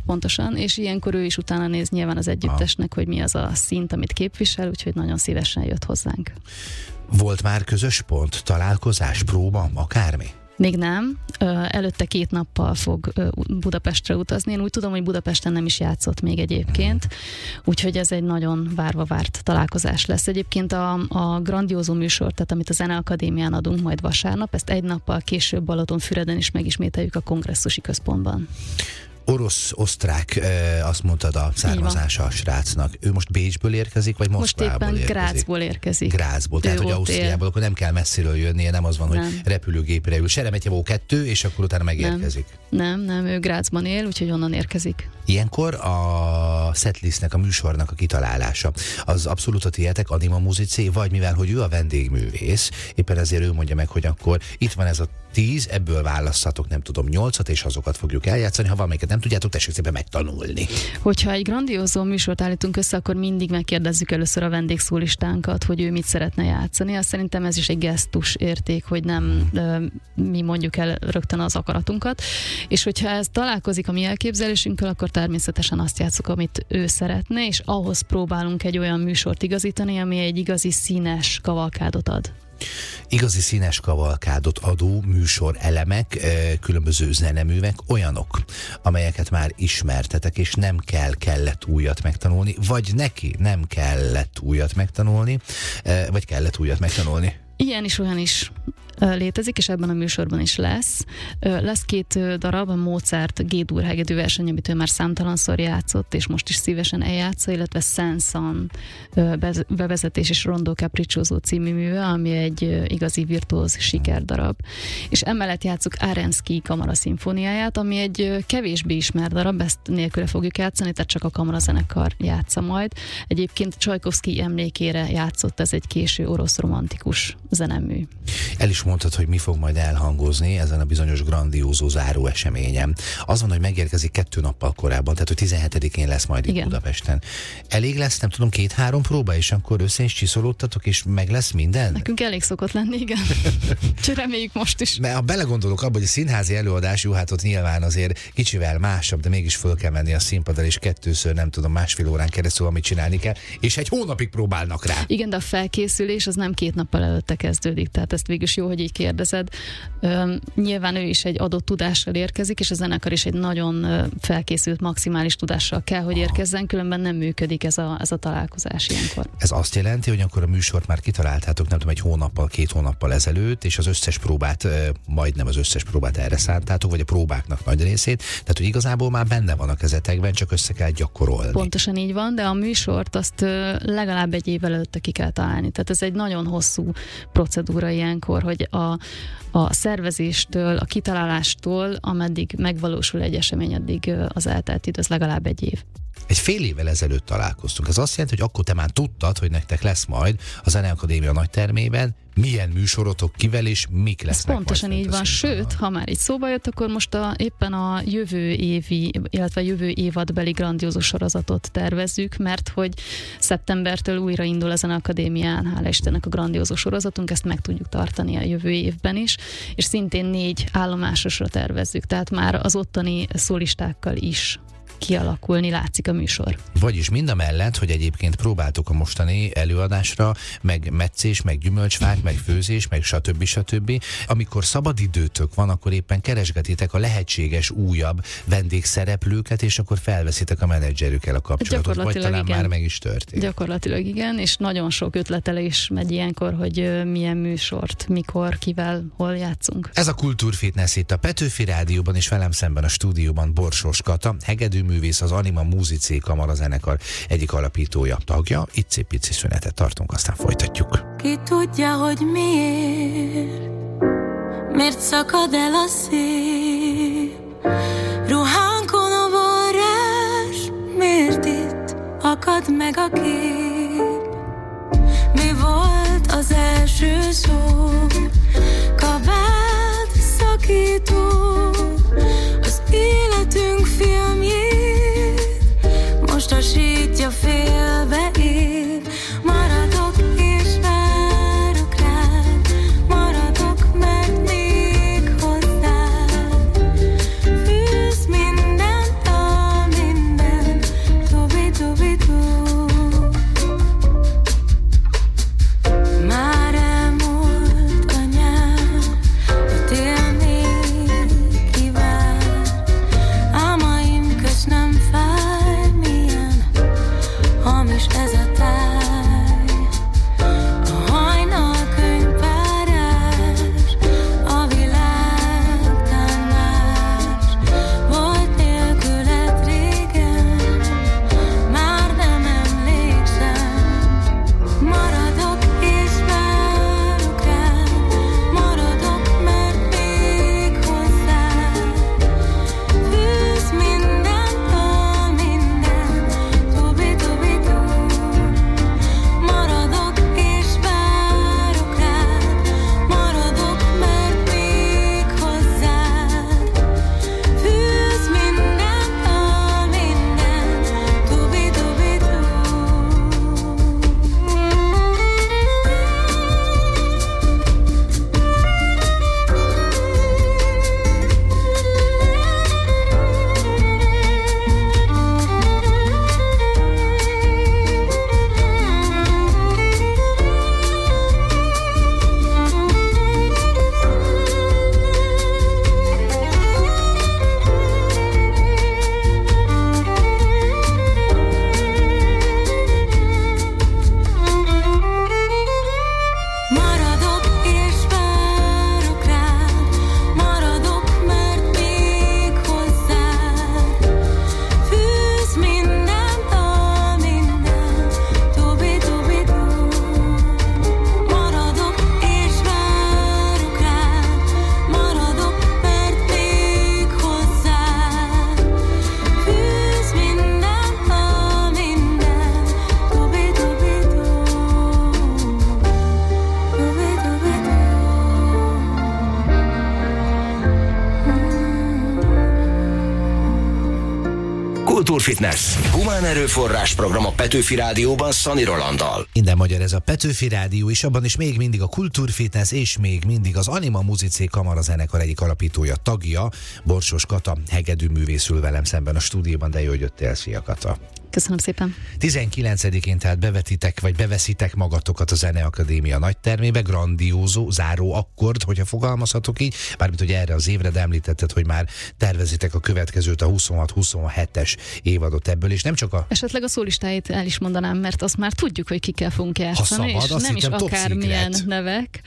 És ilyenkor ő is utána néz nyilván az együttesnek, hogy mi az a szint, amit képvisel, úgyhogy nagyon szívesen jött hozzánk. Volt már közös pont, találkozás, próba, akármi? Még nem. Előtte 2 nappal fog Budapestre utazni. Én úgy tudom, hogy Budapesten nem is játszott még egyébként, úgyhogy ez egy nagyon várva várt találkozás lesz. Egyébként a grandiózó műsor, tehát amit a Zeneakadémián adunk majd vasárnap, ezt 1 nappal később Balatonfüreden is megismételjük a kongresszusi központban. Orosz-osztrák, azt mondtad a származása a srácnak. Ő most Bécsből érkezik, vagy Moszkvából érkezik? Most éppen Grazból érkezik. Grazból, tehát hogy Ausztriából, akkor nem kell messziről jönnie, nem az van, hogy repülőgépre ül. Seremetjevó 2, és akkor utána megérkezik. Nem, ő Grazban él, úgyhogy onnan érkezik. Ilyenkor a setlistnek, a műsornak a kitalálása, az abszolút a tietek, Anima Muzicé, vagy mivel, hogy ő a vendégművész, éppen ezért ő mondja meg, hogy akkor itt van ez a 10, ebből válasszatok, nem tudom, 8-at, és azokat fogjuk eljátszani. Ha valamelyiket nem tudjátok, tessék szépen megtanulni. Hogyha egy grandiózó műsort állítunk össze, akkor mindig megkérdezzük először a vendégszólistánkat, hogy ő mit szeretne játszani. Azt szerintem ez is egy gesztus érték, hogy nem mi mondjuk el rögtön az akaratunkat. És hogyha ez találkozik a mi elképzelésünkkel, akkor természetesen azt játszuk, amit ő szeretne, és ahhoz próbálunk egy olyan műsort igazítani, ami egy igazi színes kavalkádot ad. Igazi színes kavalkádot adó műsor elemek, különböző zeneművek, olyanok, amelyeket már ismertetek, és nem kellett újat megtanulni, vagy neki nem kellett újat megtanulni, vagy kellett újat megtanulni. Ilyen is, olyan is létezik, és ebben a műsorban is lesz. Lesz 2 darab, a Mozart G-dur hegedűverseny, amit ő már számtalanszor játszott, és most is szívesen eljátsza, illetve Saint-Saëns bevezetés és Rondó Capriccioso című műve, ami egy igazi virtuóz sikerdarab. És emellett játsszuk Arensky kamaraszimfóniáját, ami egy kevésbé ismert darab, ezt nélküle fogjuk játszani, tehát csak a kamarazenekar játsza majd. Egyébként Csajkovszky emlékére játszott ez egy késő orosz romantikus zenemű. El is mondtad, hogy mi fog majd elhangozni ezen a bizonyos grandiózó záró eseményen. Az van, hogy megérkezik 2 nappal korábban, tehát hogy 17-én lesz majd itt Budapesten. Elég lesz, nem tudom, 2-3 próba, és akkor össze is csiszolódtatok, és meg lesz minden? Nekünk elég szokott lenni, igen. Csak reméljük most is. Mert ha belegondolok abba, hogy a színházi előadás, jó, hát ott nyilván azért kicsivel másabb, de mégis föl kell menni a színpadra, és 2-ször, nem tudom, 1,5 órán keresztül, amit csinálni kell, és 1 hónapig próbálnak rá. Igen, de a felkészülés az nem 2 nappal előtte kezdődik, tehát ezt végül is jó, hogy így kérdezed. Nyilván ő is egy adott tudással érkezik, és a zenekar is egy nagyon felkészült, maximális tudással kell, hogy érkezzen, különben nem működik ez a találkozás ilyenkor. Ez azt jelenti, hogy akkor a műsort már kitaláltátok, nem tudom, 1 hónappal, 2 hónappal ezelőtt, és az összes próbát, majdnem az összes próbát erre szántátok, vagy a próbáknak nagy részét, tehát hogy igazából már benne van a kezetekben, csak össze kell gyakorolni. Pontosan így van, de a műsort azt legalább 1 év előtte ki kell találni. Tehát ez egy nagyon hosszú procedúra ilyenkor, hogy a szervezéstől, a kitalálástól, ameddig megvalósul egy esemény, addig az eltelt idő, az legalább 1 év. Egy fél évvel ezelőtt találkoztunk. Ez azt jelenti, hogy akkor te már tudtad, hogy nektek lesz majd a Zeneakadémia nagytermében milyen műsorotok, kivel és mik lesznek. Ez pontosan így van, sőt, ha már így szóba jött, akkor most éppen a jövő évi, illetve jövő évadbeli grandiózus sorozatot tervezzük, mert hogy szeptembertől újra indul a Zeneakadémián, hála Istennek a grandiózus sorozatunk, ezt meg tudjuk tartani a jövő évben is, és szintén 4 állomásosra tervezzük, tehát már az ottani szólistákkal is kialakulni látszik a műsor. Vagyis mindamellett, hogy egyébként próbáltuk a mostani előadásra, meg meccés, meg gyümölcsfák, meg főzés, meg stb. Amikor szabadidőtök van, akkor éppen keresgetitek a lehetséges újabb vendégszereplőket, és akkor felveszitek a menedzserükkel a kapcsolatot, vagy talán igen. Már meg is történt. Gyakorlatilag igen, és nagyon sok ötletelés megy ilyenkor, hogy milyen műsort, mikor, kivel, hol játszunk. Ez a Kultúrfitness itt a Petőfi Rádióban, és velem szemben a stúdióban Borsos Kata, hegedűművész, az Anima Musicé Kamara zenekar egyik alapítója, tagja. Itt szép pici szünetet tartunk, aztán folytatjuk. Ki tudja, hogy miért szakad el a szép ruhánkon a varázs, miért itt akad meg a kép? Mi volt az első szó, kabát szakító, az életünk filmjét most a sítja félbe ér. Maradok és várok rád, maradok, mert még hozzád fűz mindent a minden, tubi-tubi-tú. Kultúrfitness. Humán erőforrás program a Petőfi Rádióban Szani Rolanddal. Minden magyar ez a Petőfi Rádió, és abban is még mindig a Kultúrfitness, és még mindig az Anima Musicé kamarazenekar egyik alapítója, tagja, Borsos Kata, hegedűművész ül velem szemben a stúdióban, de jó, hogy jöttél, szia Kata. Köszönöm szépen. 19-én tehát beveszitek magatokat a Zeneakadémia nagytermébe, grandiózó, záró akkord, hogyha fogalmazhatok így, bármint, hogy erre az évre, de említetted, hogy már tervezitek a következőt, a 26-27-es évadot ebből, és nem csak a... Esetleg a szólistáit el is mondanám, mert azt már tudjuk, hogy kikkel fogunk játszani, ha szabad, és nem is akármilyen nevek.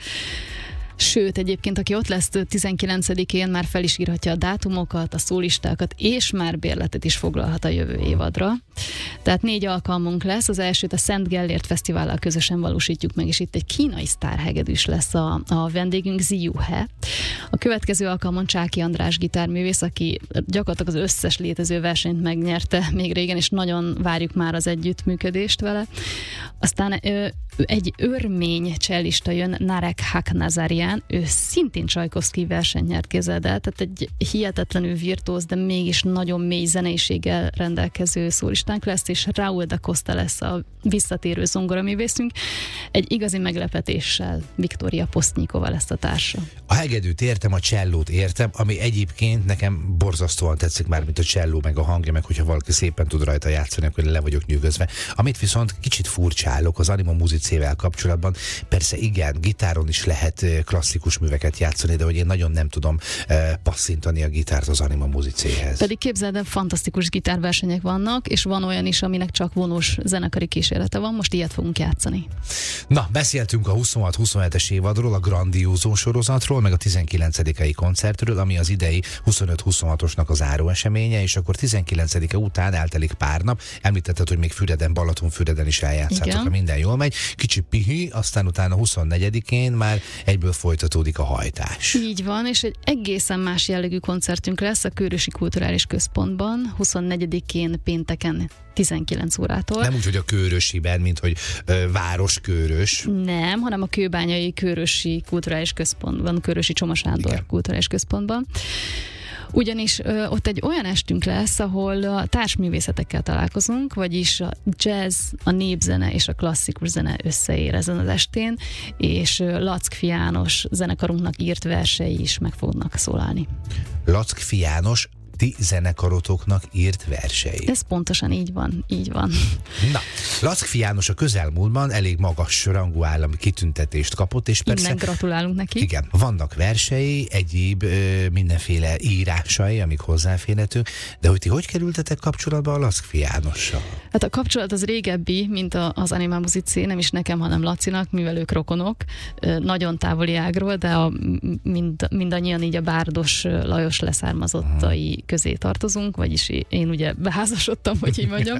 Sőt, egyébként, aki ott lesz 19-én, már fel is írhatja a dátumokat, a szólistákat, és már bérletet is foglalhat a jövő évadra. Tehát 4 alkalmunk lesz. Az elsőt a Szent Gellért Fesztivállal közösen valósítjuk meg, és itt egy kínai sztárhegedűs lesz a vendégünk, Ziyu He. A következő alkalmon Csáky András gitárművész, aki gyakorlatilag az összes létező versenyt megnyerte még régen, és nagyon várjuk már az együttműködést vele. Aztán egy örmény csellista jön, Narek Haknazarian, ő szintén Csajkovszky versenyt nyert, képzeld el, tehát egy hihetetlenül virtuóz, de mégis nagyon mély zeneiséggel rendelkező szólistánk lesz, és Raúl da Costa lesz a visszatérő zongoraművészünk. Egy igazi meglepetéssel Viktória Posztnyikova lesz a társa. A hegedűt értem, a csellót értem, ami egyébként nekem borzasztóan tetszik már, mint a cselló, meg a hangja, meg hogyha valaki szépen tud rajta játszani, akkor le vagyok nyűgözve. Amit viszont kicsit furcsálok az Anima Musicével kapcsolatban, persze igen, gitáron is lehet klasszikus műveket játszani, de hogy én nagyon nem tudom passzintani a gitárt az Anima Musicéhez. Pedig képzeld el, fantasztikus gitárversenyek vannak, és van olyan is, aminek csak vonós zenekari kísérlete van, most ilyet fogunk játszani. Na, beszéltünk a 26-27-es évadról, a grandiózó sorozatról, meg a 19-i koncertről, ami az idei 25-26-osnak az záró eseménye, és akkor 19-e után eltelik pár nap. Említetted, hogy még Füreden, Balatonfüreden is eljátszátok, ha minden jól megy. Kicsi pihi, aztán utána 24-én már egyből folytatódik a hajtás. Így van, és egy egészen más jellegű koncertünk lesz a Kőrösi Kulturális Központban, 24-én pénteken 19 órától. Nem úgy, hogy a Kőrösiben, mint hogy városkőrös. Nem, hanem a Kőbányai Kőrösi Kulturális Központban, Kőrösi Csoma Sándor Kulturális Központban. Ugyanis ott egy olyan estünk lesz, ahol a társművészetekkel találkozunk, vagyis a jazz, a népzene és a klasszikus zene összeér ezen az estén, és Lackfi János zenekarunknak írt versei is meg fognak szólalni. Lackfi János ti zenekarotoknak írt versei. Ez pontosan így van, így van. Na, Lackfi János a közelmúltban elég magas rangú állami kitüntetést kapott, és persze... Innen gratulálunk neki. Igen, vannak versei, egyéb mindenféle írásai, amik hozzáférhetők, de hogy ti hogy kerültetek kapcsolatba a Lackfi Jánossal? Hát a kapcsolat az régebbi, mint az Anima Musicé, nem is nekem, hanem Lacinak, mivel ők rokonok, nagyon távoli ágról, de mindannyian így a Bárdos Lajos leszármazottai közé tartozunk, vagyis én ugye beházasodtam, hogy így mondjam.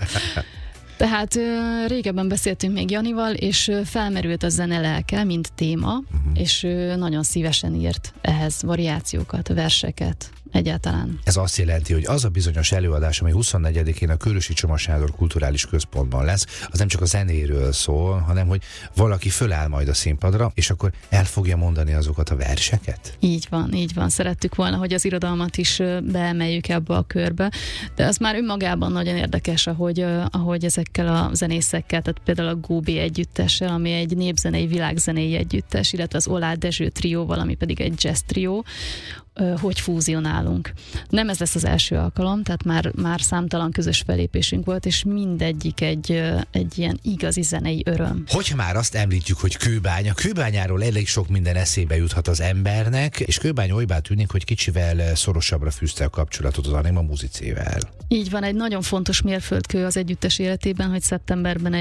Tehát régebben beszéltünk még Janival, és felmerült a zene lelke, mint téma, és nagyon szívesen írt ehhez variációkat, verseket egyáltalán. Ez azt jelenti, hogy az a bizonyos előadás, ami 24-én a Kőrösi Csoma Sándor Kulturális Központban lesz, az nem csak a zenéről szól, hanem hogy valaki föláll majd a színpadra, és akkor el fogja mondani azokat a verseket? Így van, így van. Szerettük volna, hogy az irodalmat is beemeljük ebbe a körbe, de az már önmagában nagyon érdekes, ahogy ezekkel a zenészekkel, tehát például a Góbi együttessel, ami egy népzenei, világzenei együttes, illetve az Oláh Dezső trióval, ami pedig egy jazz trió, hogy fúzionálunk. Nem ez lesz az első alkalom, tehát már számtalan közös fellépésünk volt, és mindegyik egy ilyen igazi zenei öröm. Hogyha már azt említjük, hogy Kőbánya, Kőbányáról elég sok minden eszébe juthat az embernek, és Kőbánya olybá tűnik, hogy kicsivel szorosabbra fűzte a kapcsolatot az Anima Musicével. Így van, egy nagyon fontos mérföldkő az együttes életében, hogy szeptemberben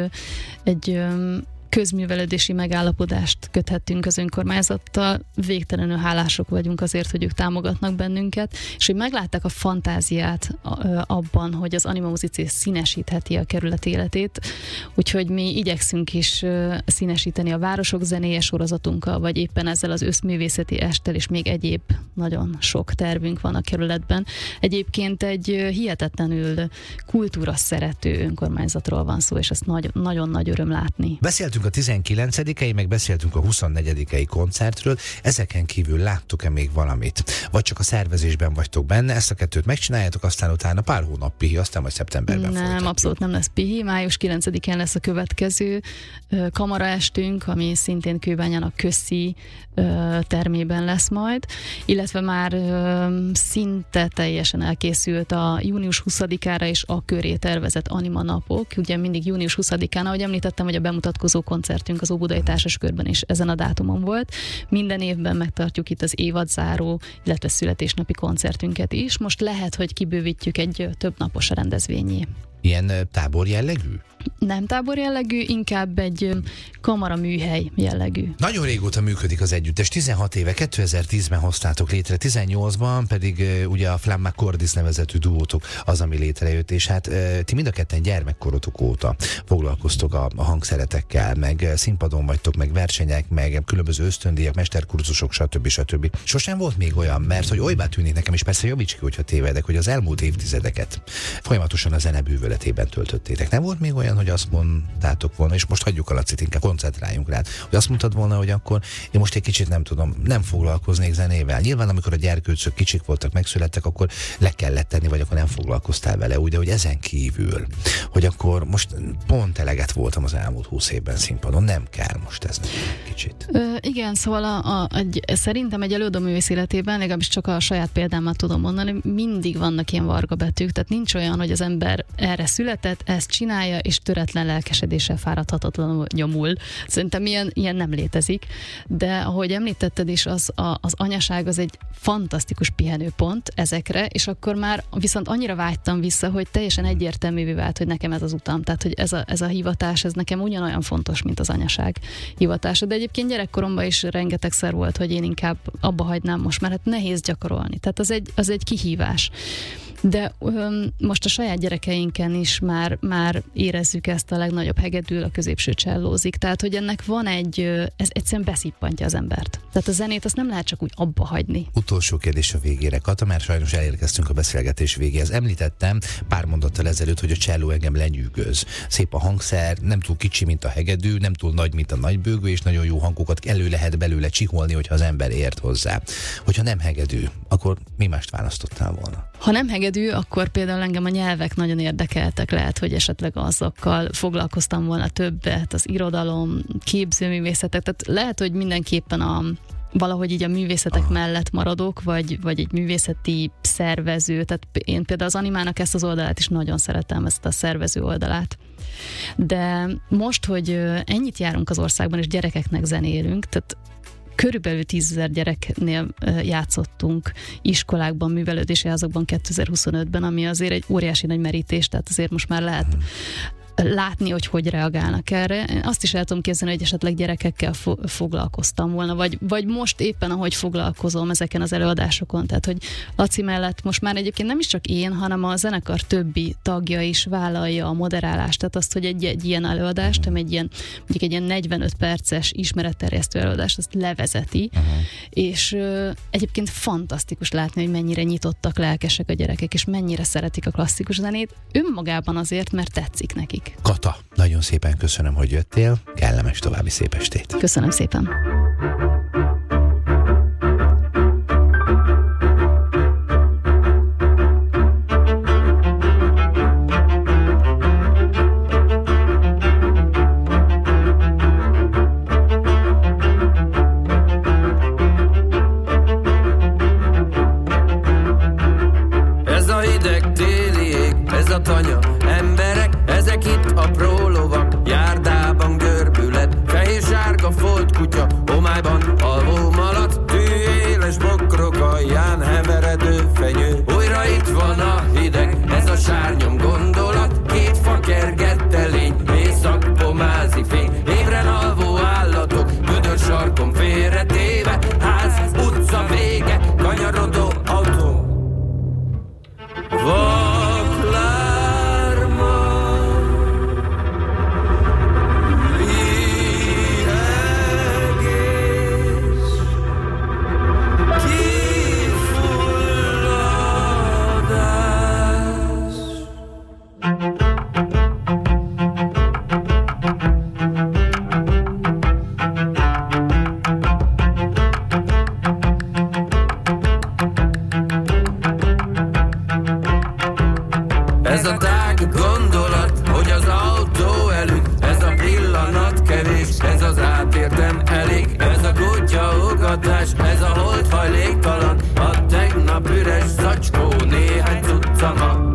egy közművelődési megállapodást köthettünk az önkormányzattal. Végtelenül hálások vagyunk azért, hogy ők támogatnak bennünket, és hogy meglátták a fantáziát abban, hogy az Anima Musicé színesítheti a kerület életét, úgyhogy mi igyekszünk is színesíteni a Városok zenéje sorozatunkkal, vagy éppen ezzel az összművészeti esttel, és még egyéb nagyon sok tervünk van a kerületben. Egyébként egy hihetetlenül kultúra szerető önkormányzatról van szó, és ezt nagyon nagy öröm látni. Beszéltünk Beszéltünk a 19-i, meg beszéltünk a 24-i koncertről. Ezeken kívül láttuk-e még valamit? Vagy csak a szervezésben vagytok benne, ezt a kettőt megcsináljátok, aztán utána pár hónap pihi, aztán majd szeptemberben folytatjuk. Nem, abszolút nem lesz pihi. Május 9-én lesz a következő kamaraestünk, ami szintén Kőbányának Köszi termében lesz majd, illetve már szinte teljesen elkészült a június 20-ára és a köré tervezett Anima napok. Ugye mindig június 20-án, ahogy említettem, hogy a bemutatkozó koncertünk az Óbudai Társaskörben is ezen a dátumon volt. Minden évben megtartjuk itt az évadzáró, illetve születésnapi koncertünket is. Most lehet, hogy kibővítjük egy több napos rendezvényé. Ilyen tábor jellegű? Nem tábor jellegű, inkább egy kamaraműhely jellegű. Nagyon régóta működik az együttes, 16 éve, 2010-ben hoztátok létre, 18-ban pedig ugye a Flamma Cordis nevezetű duótok az, ami létrejött, és hát ti mind a ketten gyermekkorotok óta foglalkoztok a hangszeretekkel, meg színpadon vagytok, meg versenyek, meg különböző ösztöndíjak, mesterkurzusok, stb. Sosem volt még olyan, mert hogy olybá tűnik nekem, és persze javíts ki, hogyha tévedek, hogy az elmúlt évtizedeket folyamatosan a zene bűvöletében töltöttétek. Nem volt még olyan, hogy azt mondtátok volna, és most hagyjuk a Lacit, inkább koncentráljunk rá, hogy azt mondtad volna, hogy akkor én most egy kicsit nem tudom, nem foglalkoznék zenével. Nyilván, amikor a gyerkőcök kicsik voltak, megszülettek, akkor le kellett tenni, vagy akkor nem foglalkoztál vele, úgy, de hogy ezen kívül, hogy akkor most pont eleget voltam az elmúlt 20 évben színpadon, nem kell most ez kicsit. Igen, szóval szerintem egy előadóművész életében, legalábbis csak a saját példámat tudom mondani, mindig vannak ilyen varga betűk, tehát nincs olyan, hogy az ember erre született, ezt csinálja, és töretlen lelkesedéssel fáradhatatlanul nyomul. Szerintem ilyen nem létezik, de ahogy említetted is, az anyaság az egy fantasztikus pihenőpont ezekre, és akkor már viszont annyira vágytam vissza, hogy teljesen egyértelművé vált, hogy nekem ez az utam. Tehát, hogy ez a hivatás, ez nekem ugyanolyan fontos, mint az anyaság hivatása. De egyébként gyerekkoromban is rengetegszer volt, hogy én inkább abba hagynám most, mert hát nehéz gyakorolni. Tehát az egy kihívás. De most a saját gyerekeinken is már érezzük ezt a legnagyobb hegedűl, a középső csellózik. Tehát, hogy ennek van ez egyszerűen beszippantja az embert. Tehát a zenét azt nem lehet csak úgy abba hagyni. Utolsó kérdés a végére, Kata, mert sajnos elérkeztünk a beszélgetés végéhez. Említettem pár mondattal ezelőtt, hogy a cselló engem lenyűgöz. Szép a hangszer, nem túl kicsi, mint a hegedű, nem túl nagy, mint a nagybőgő, és nagyon jó hangokat elő lehet belőle csiholni, hogyha az ember ért hozzá. Hogyha nem hegedű, akkor mi mást választottál volna? Ha nem hegedű, akkor például engem a nyelvek nagyon érdekeltek, lehet, hogy esetleg azokkal foglalkoztam volna többet, az irodalom, képzőművészetek, tehát lehet, hogy mindenképpen valahogy így a művészetek mellett maradok, vagy egy művészeti szervező, tehát én például az Animának ezt az oldalát is nagyon szeretem, ezt a szervező oldalát. De most, hogy ennyit járunk az országban, és gyerekeknek zenélünk, tehát körülbelül 10 000 gyereknél játszottunk iskolákban, művelődési házakban 2025-ben, ami azért egy óriási nagy merítés, tehát azért most már lehet látni, hogy reagálnak erre. Én azt is el tudom képzelni, hogy esetleg gyerekekkel foglalkoztam volna, vagy most éppen, ahogy foglalkozom ezeken az előadásokon. Tehát, hogy Laci mellett most már egyébként nem is csak én, hanem a zenekar többi tagja is vállalja a moderálást. Tehát azt, hogy egy ilyen előadást, mondjuk egy ilyen 45 perces ismeretterjesztő előadást, azt levezeti. És egyébként fantasztikus látni, hogy mennyire nyitottak, lelkesek a gyerekek, és mennyire szeretik a klasszikus zenét. Önmagában azért, mert tetszik nekik. Kata, nagyon szépen köszönöm, hogy jöttél, kellemes további szép estét. Köszönöm szépen. Ez a hideg téli ég, ez a tanya, emberek, ezek itt apró lovak, járdában görbület, fehér-sárga folt kutya, homályban alvó malac, tűéles bokrok alján heveredő fenyő. Újra itt van a hideg, ez a sárnyom gondolat, két fa kergette lény, éjszakpomázi fény, ébren alvó állatok, gödör sarkon félretéve, ház, utca vége, kanyarodó autó. Ez a tág gondolat, hogy az autó előtt, ez a pillanat kevés, ez az átértem elég, ez a kutyaugatás, ez a holt hajléktalan, a tegnap üres zacskó, néhány cuccama.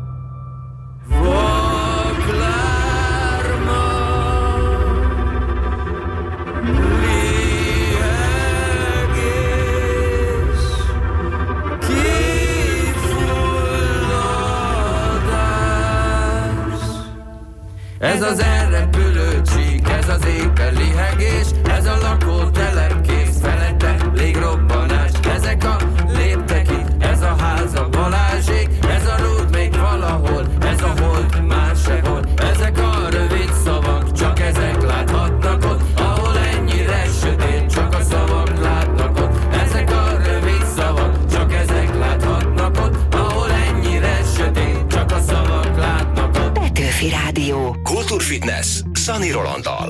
Ez az elrepülő csík, ez az égben lihegés, ez a lakótelep kész, felette légrobbanás. Ezek a léptek itt, ez a ház a Balázsék, ez a rúd még valahol, ez a hold már sehol. Ezek a rövid szavak, csak ezek láthatnak ott, ahol ennyire sötét, csak a szavak látnak ott. Ezek a rövid szavak, csak ezek láthatnak ott, ahol ennyire sötét, csak a szavak látnak ott. Petőfi Rádió. Kultúrfitness Szani Rolanddal.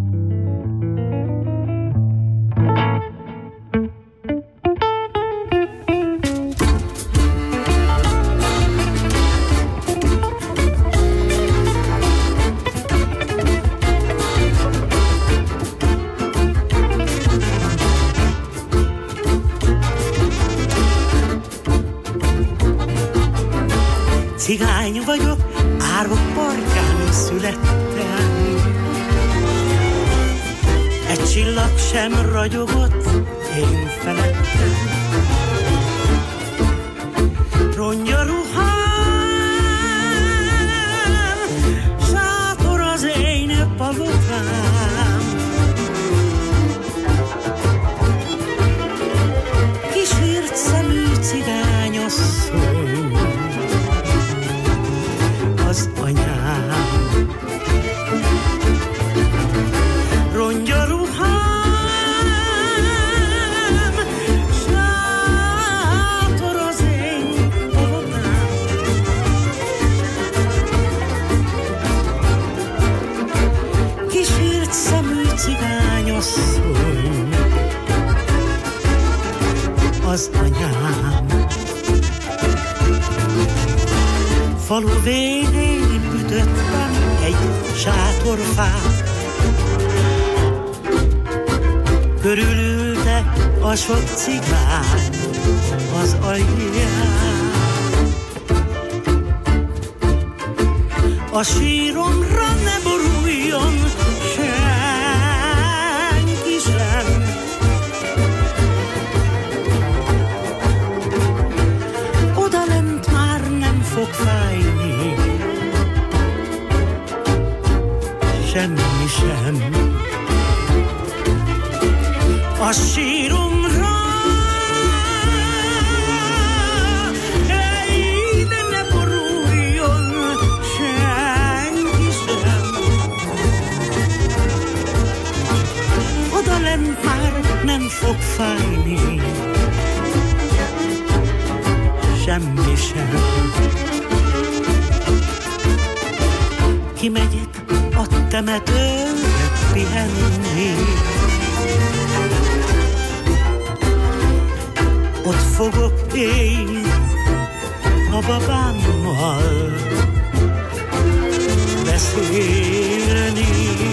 Cigány vagyok, árok parkán születtem. Egy csillag sem ragyogott én felettem. Rongy a ruhám, sátor az én palotám. Kísért szemű cigányasszony az anyám. Rongy a ruhám, sátor az én palotám. Kísért szemű cigányasszony az anyám. Falu végén ütöttem egy sátorfát, körülülte a sok cigány az alján. A síromra ne boruljon senki sem, odalent már nem fog fájni semmi sem. A síromra ide ne boruljon senki sem, odalent már nem fog fájni semmi sem. Kimegyek a temetőre pihenni, ott fogok én a babámmal beszélni.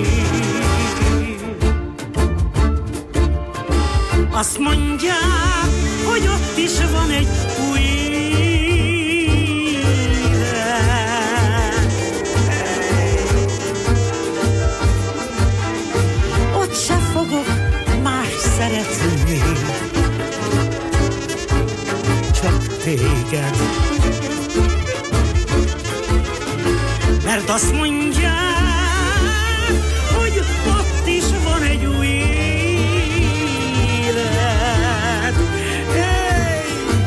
Azt mondják, hogy ott is van egy új élet. Ott se fogok más szeretni, csak téged. Mert azt mondják, hogy ott is van egy új élet. Hey!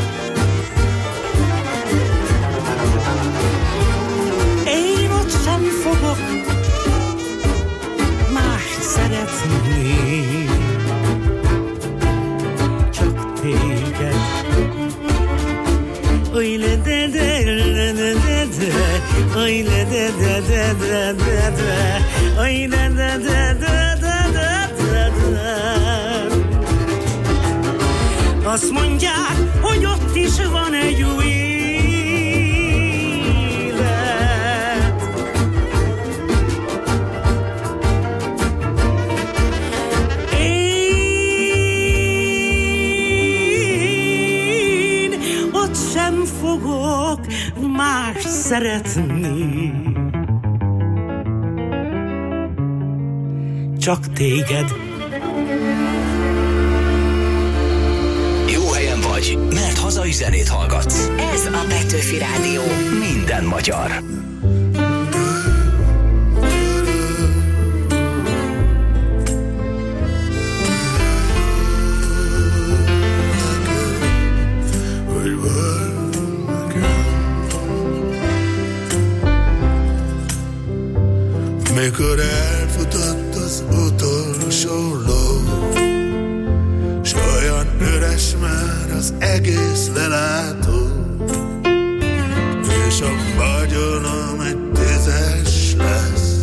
Én ott sem fogok mást szeretni, csak téged. Oy le de de de de de, oy le de de de de de, oy le de de de de de. Azt mondják, hogy ott is van egy új élet. szeretni. Csak téged. Jó helyen vagy, mert hazai zenét hallgatsz. Ez a Petőfi Rádió. Minden magyar. Mikor elfutott az utolsó ló, s olyan üres már az egész lelátó, és a vagyonom egy 10-es lesz,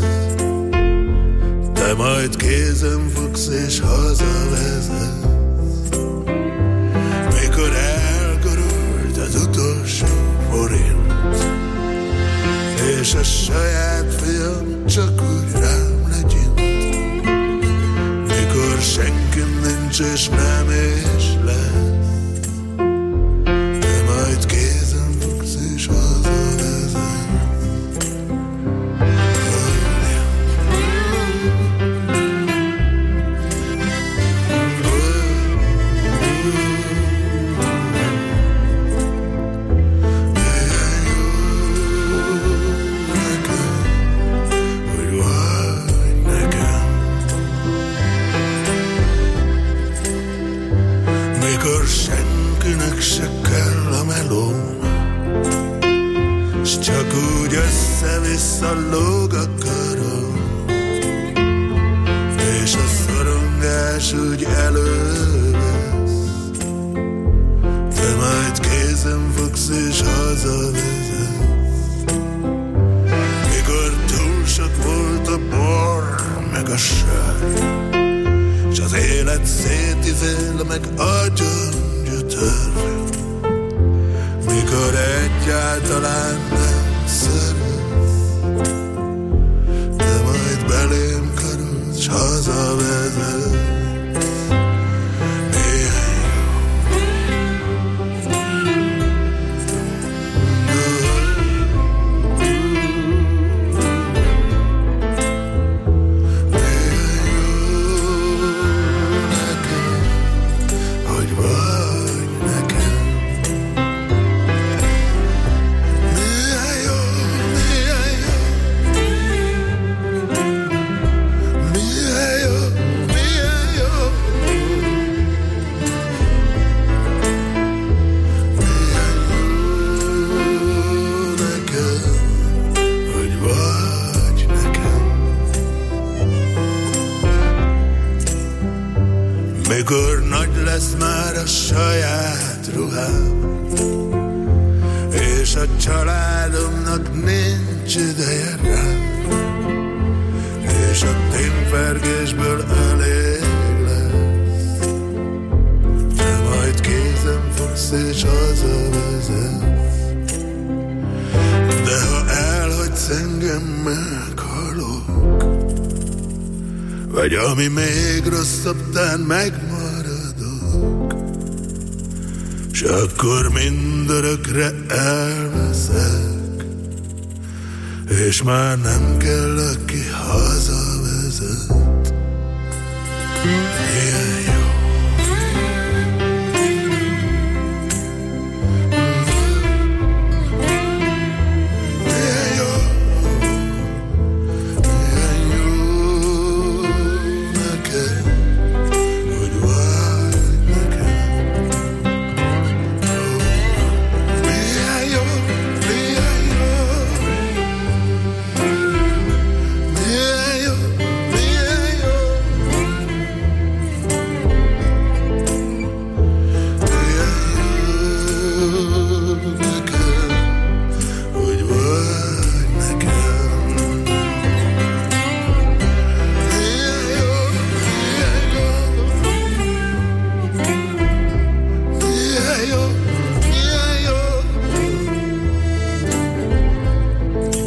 te majd kézen fogsz és hazavezetsz. Mikor elgurult az utolsó forint, és a saját fiam csak úgy rám legyint, mikor senki nincs és nem és lesz, de majd kézen fogsz és hazavezetsz. Visszalóg a karom, és a szorongás úgy elővesz, te majd kézen fogsz és hazavezetsz. Mikor túl sok volt a bor meg a sör, s az élet szétizél meg agyon gyötör, mikor egyáltalán nem szeretsz, belém karod, s hazavezet. Mikor nagy lesz már a saját ruhám, és a családomnak nincs ideje rám, és a tényfergésből elég lesz, te majd kézen fogsz és hazavezetsz. De ha elhagysz engem, meghalok, vagy ami még rosszabb, tán megmaradok, s akkor mindörökre elveszek, és már nem kell, aki hazavezet. Milyen jó.